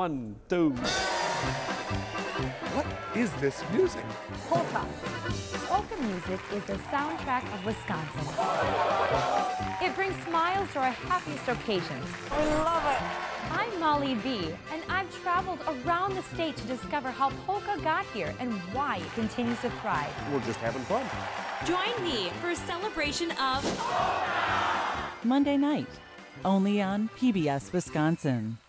1, 2. What is this music? Polka. Polka music is the soundtrack of Wisconsin. It brings smiles to our happiest occasions. We love it. I'm Molly B, and I've traveled around the state to discover how polka got here and why it continues to thrive. We're just having fun. Join me for a celebration of Monday night, only on PBS Wisconsin.